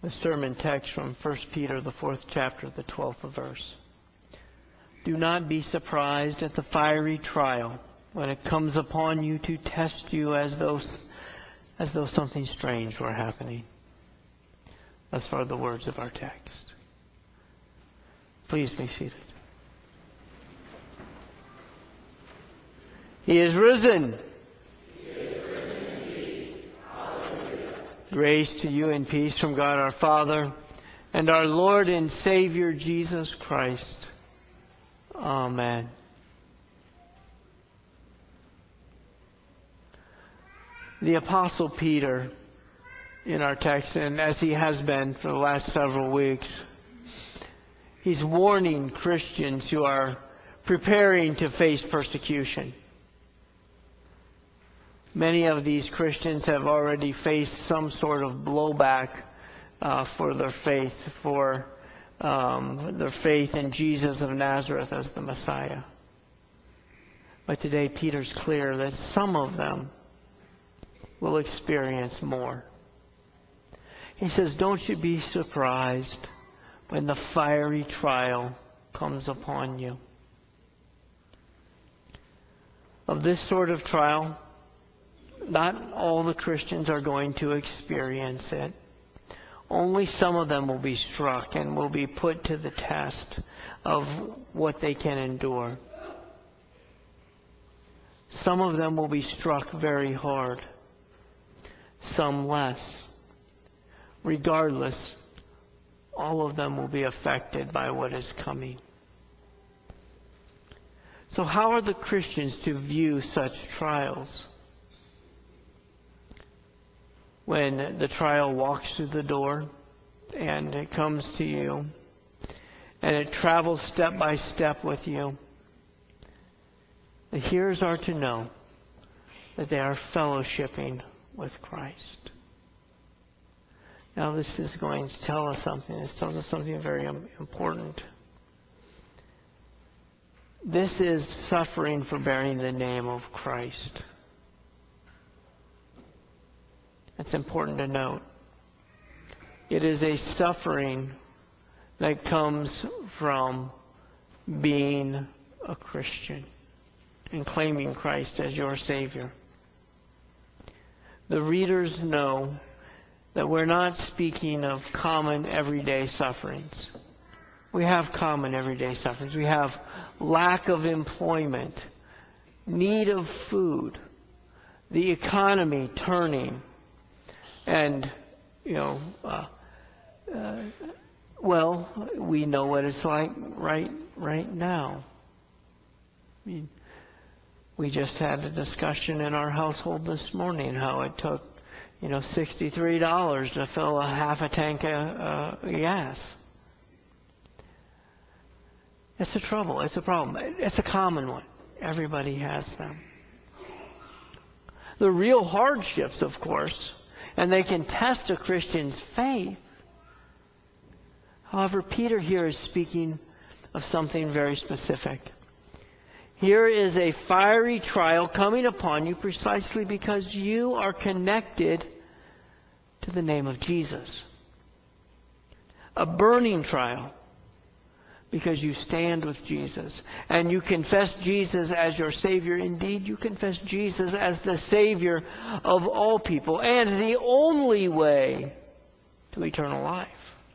The sermon text from 1 Peter, the 4th chapter, the 12th verse. Do not be surprised at the fiery trial when it comes upon you to test you as though something strange were happening. Thus far the words of our text. Please be seated. He is risen. He is risen indeed. Hallelujah. Grace to you and peace from God our Father and our Lord and Savior Jesus Christ. Amen. The Apostle Peter, in our text, and as he has been for the last several weeks, he's warning Christians who are preparing to face persecution. Many of these Christians have already faced some sort of blowback for their faith, their faith in Jesus of Nazareth as the Messiah. But today Peter's clear that some of them will experience more. He says, don't you be surprised when the fiery trial comes upon you. Of this sort of trial, not all the Christians are going to experience it. Only some of them will be struck and will be put to the test of what they can endure. Some of them will be struck very hard, some less. Regardless, all of them will be affected by what is coming. So how are the Christians to view such trials? When the trial walks through the door and it comes to you and it travels step by step with you, the hearers are to know that they are fellowshipping with Christ. Now this is going to tell us something. This tells us something very important. This is suffering for bearing the name of Christ. That's important to note. It is a suffering that comes from being a Christian and claiming Christ as your Savior. The readers know that we're not speaking of common everyday sufferings. We have common everyday sufferings. We have lack of employment, need of food, the economy turning, and, well, we know what it's like right now. I mean, we just had a discussion in our household this morning how it took, $63 to fill a half a tank of gas. It's a trouble. It's a problem. It's a common one. Everybody has them. The real hardships, of course, and they can test a Christian's faith. However, Peter here is speaking of something very specific. Here is a fiery trial coming upon you precisely because you are connected to the name of Jesus. A burning trial because you stand with Jesus and you confess Jesus as your Savior. Indeed, you confess Jesus as the Savior of all people and the only way to eternal life.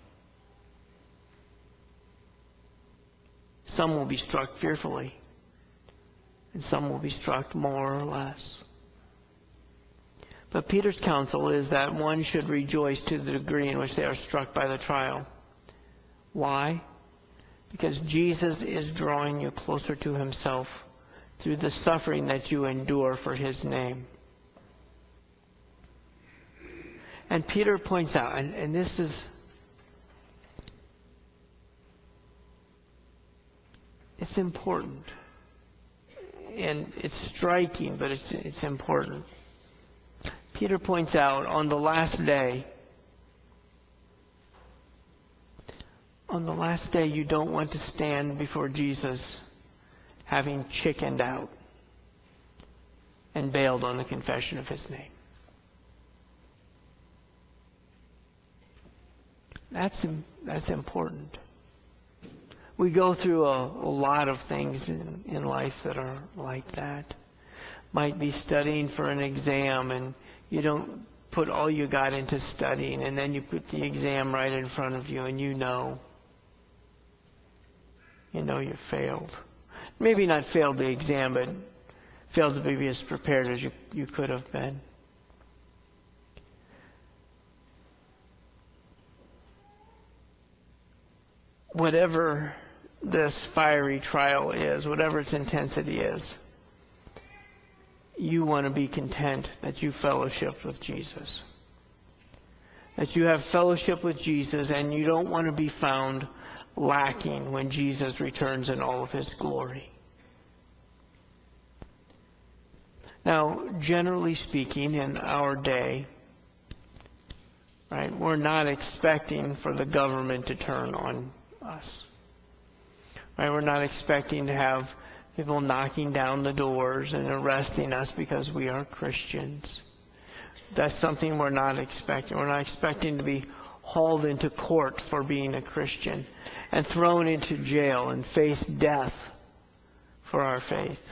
Some will be struck fearfully, and some will be struck more or less. But Peter's counsel is that one should rejoice to the degree in which they are struck by the trial. Why? Because Jesus is drawing you closer to Himself through the suffering that you endure for His name. And Peter points out, and this is, it's important. And it's striking, but it's important. Peter points out on the last day, you don't want to stand before Jesus having chickened out and bailed on the confession of His name. That's important. We go through a lot of things in life that are like that. Might be studying for an exam and you don't put all you got into studying, and then you put the exam right in front of you and you know you failed. Maybe not failed the exam, but failed to be as prepared as you could have been. Whatever this fiery trial is, whatever its intensity is, you want to be content that you fellowship with Jesus. That you have fellowship with Jesus, and you don't want to be found lacking when Jesus returns in all of His glory. Now, generally speaking, in our day, right, we're not expecting for the government to turn on us. Right? We're not expecting to have people knocking down the doors and arresting us because we are Christians. That's something we're not expecting. We're not expecting to be hauled into court for being a Christian and thrown into jail and face death for our faith.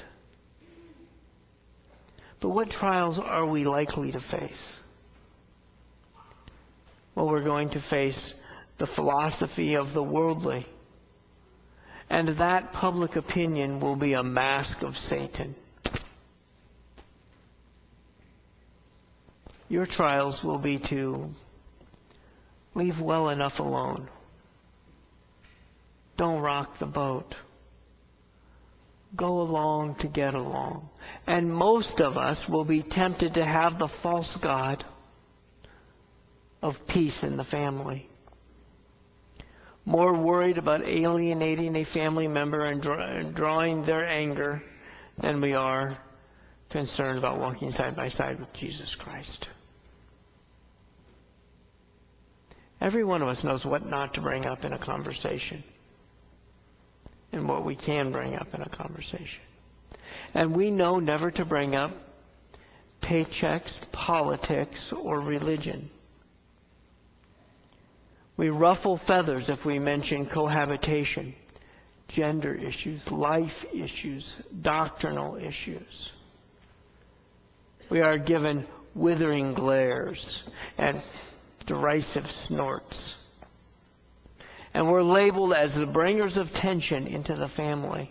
But what trials are we likely to face? Well, we're going to face the philosophy of the worldly. And that public opinion will be a mask of Satan. Your trials will be to leave well enough alone. Don't rock the boat. Go along to get along. And most of us will be tempted to have the false god of peace in the family. More worried about alienating a family member and drawing their anger than we are concerned about walking side by side with Jesus Christ. Every one of us knows what not to bring up in a conversation and what we can bring up in a conversation. And we know never to bring up paychecks, politics, or religion. We ruffle feathers if we mention cohabitation, gender issues, life issues, doctrinal issues. We are given withering glares and derisive snorts. And we're labeled as the bringers of tension into the family.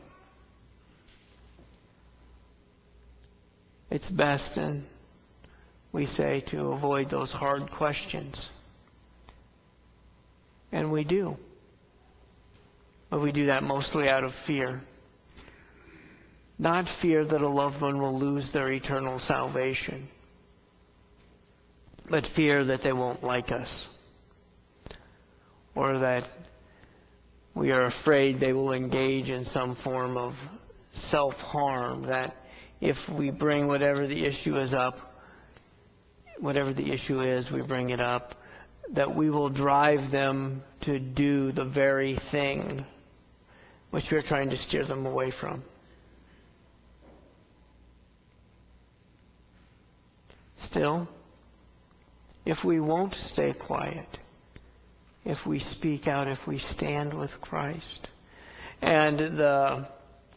It's best, and we say, to avoid those hard questions. And we do. But we do that mostly out of fear. Not fear that a loved one will lose their eternal salvation, but fear that they won't like us, or that we are afraid they will engage in some form of self-harm, that if we bring whatever the issue is up, whatever the issue is, we bring it up, that we will drive them to do the very thing which we're trying to steer them away from. Still, if we won't stay quiet, if we speak out, if we stand with Christ, and the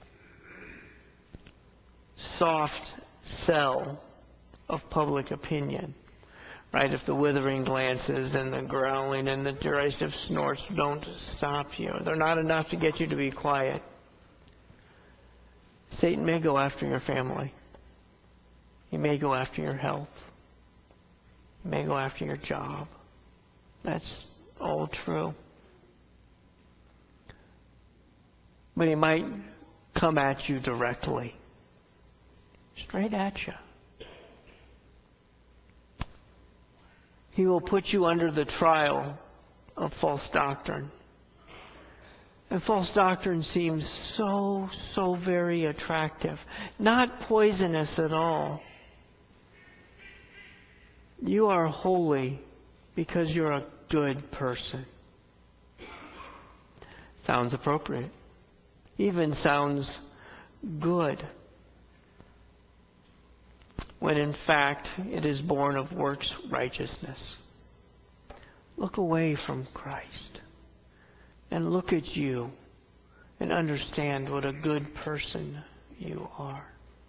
soft sell of public opinion, right? If the withering glances and the growling and the derisive snorts don't stop you, they're not enough to get you to be quiet. Satan may go after your family. He may go after your health. He may go after your job. That's all true. But he might come at you directly. Straight at you. He will put you under the trial of false doctrine. And false doctrine seems so very attractive. Not poisonous at all. You are holy because you're a good person. Sounds appropriate. Even sounds good. When in fact it is born of works righteousness. look away from Christ and look at you and understand what a good person you are.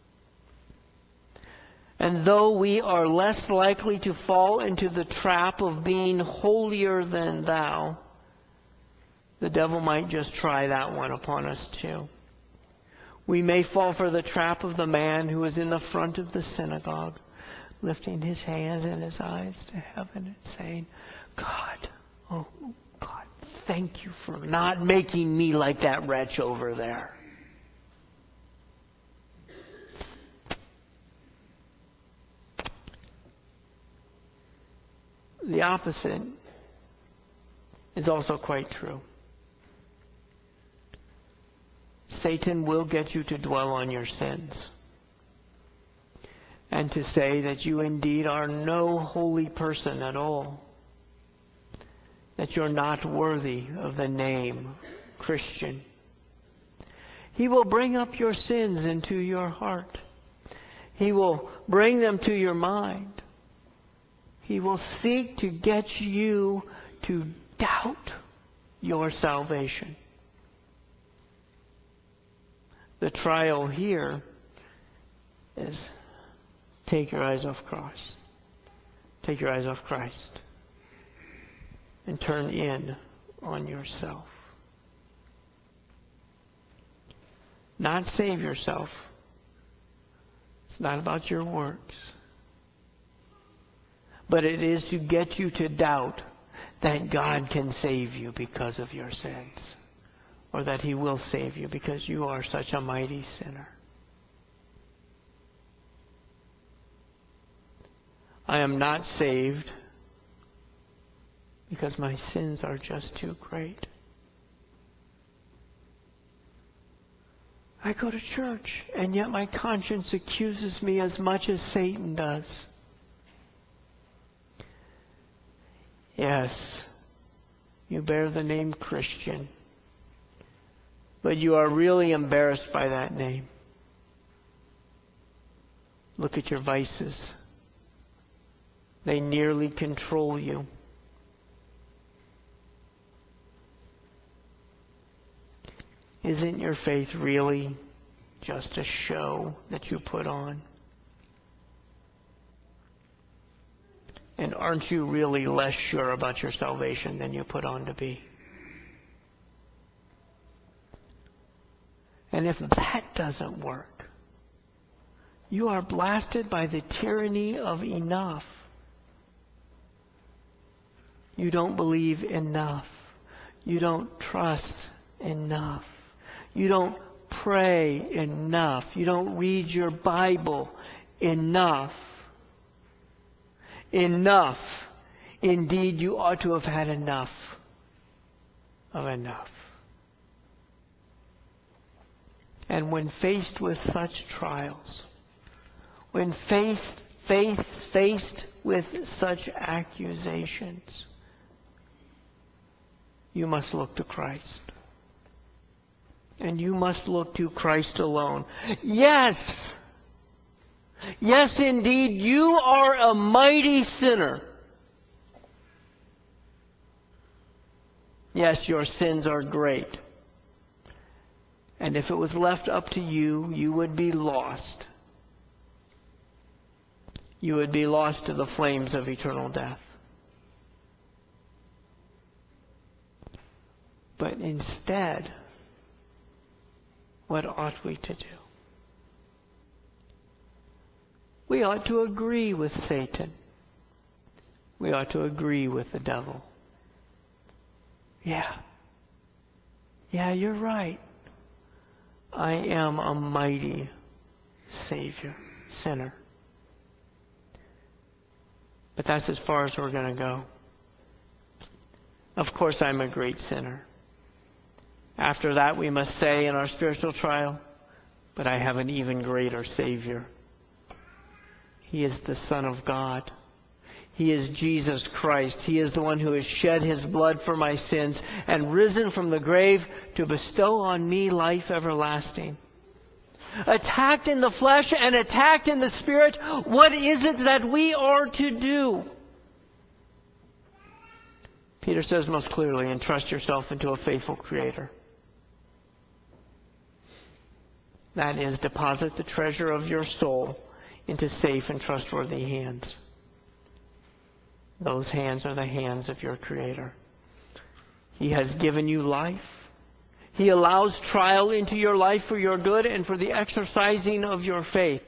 And though we are less likely to fall into the trap of being holier than thou, the devil might just try that one upon us too. We may fall for the trap of the man who is in the front of the synagogue, lifting his hands and his eyes to heaven and saying, God, oh God, thank you for not making me like that wretch over there. The opposite is also quite true. Satan will get you to dwell on your sins and to say that you indeed are no holy person at all, that you're not worthy of the name Christian. He will bring up your sins into your heart. He will bring them to your mind. He will seek to get you to doubt your salvation. The trial here is take your eyes off Christ. Take your eyes off Christ and turn in on yourself. Not save yourself. It's not about your works. But it is to get you to doubt that God can save you because of your sins, or that He will save you because you are such a mighty sinner. I am not saved because my sins are just too great. I go to church, and yet my conscience accuses me as much as Satan does. Yes, you bear the name Christian, but you are really embarrassed by that name. Look at your vices. They nearly control you. Isn't your faith really just a show that you put on? And aren't you really less sure about your salvation than you put on to be? And if that doesn't work, you are blasted by the tyranny of enough. You don't believe enough. You don't trust enough. You don't pray enough. You don't read your Bible enough. Enough. Indeed, you ought to have had enough of enough. And when faced with such trials, when faced with such accusations, you must look to Christ. And you must look to Christ alone. Yes! Yes, indeed, you are a mighty sinner. Yes, your sins are great. And if it was left up to you, you would be lost. You would be lost to the flames of eternal death. But instead, what ought we to do? We ought to agree with Satan. We ought to agree with the devil. Yeah, you're right. I am a mighty sinner. But that's as far as we're going to go. Of course, I'm a great sinner. After that, we must say in our spiritual trial, but I have an even greater Savior. He is the Son of God. He is Jesus Christ. He is the one who has shed His blood for my sins and risen from the grave to bestow on me life everlasting. Attacked in the flesh and attacked in the spirit, what is it that we are to do? Peter says most clearly, entrust yourself into a faithful Creator. That is, deposit the treasure of your soul into safe and trustworthy hands. Those hands are the hands of your Creator. He has given you life. He allows trial into your life for your good and for the exercising of your faith.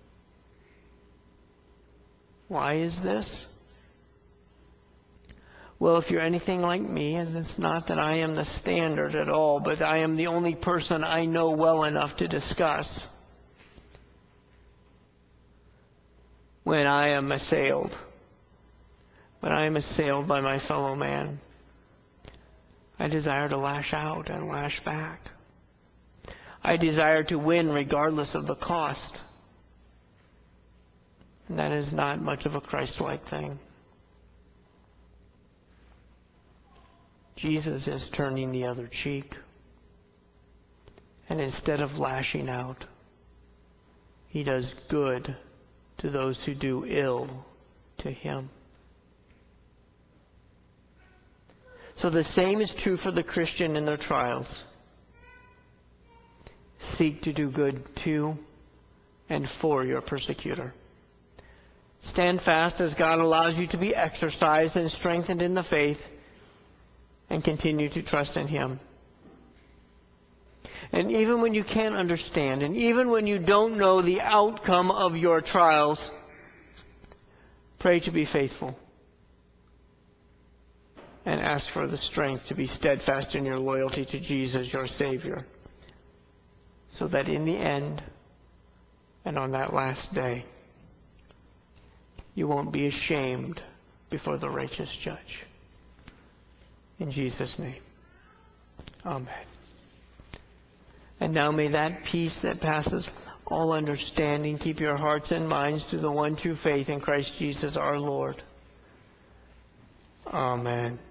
Why is this? Well, if you're anything like me, and it's not that I am the standard at all, but I am the only person I know well enough to discuss when I am assailed. When I am assailed by my fellow man, I desire to lash out and lash back. I desire to win regardless of the cost. And that is not much of a Christ-like thing. Jesus is turning the other cheek. And instead of lashing out, He does good to those who do ill to Him. So the same is true for the Christian in their trials. Seek to do good to and for your persecutor. Stand fast as God allows you to be exercised and strengthened in the faith, and continue to trust in Him. And even when you can't understand, and even when you don't know the outcome of your trials, pray to be faithful. And ask for the strength to be steadfast in your loyalty to Jesus, your Savior. So that in the end, and on that last day, you won't be ashamed before the righteous judge. In Jesus' name. Amen. And now may that peace that passes all understanding keep your hearts and minds through the one true faith in Christ Jesus our Lord. Amen.